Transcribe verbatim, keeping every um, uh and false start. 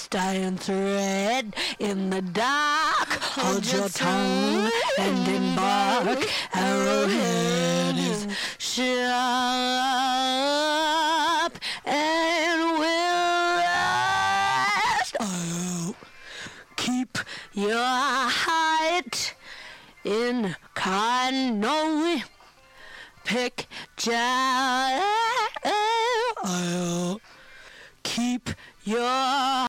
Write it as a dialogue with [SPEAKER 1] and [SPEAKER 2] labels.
[SPEAKER 1] cast iron thread in the dark. Hold your tongue and embark. Arrowhead is sharp and will rest. Oh, keep your height in canoe. Pick I'll keep your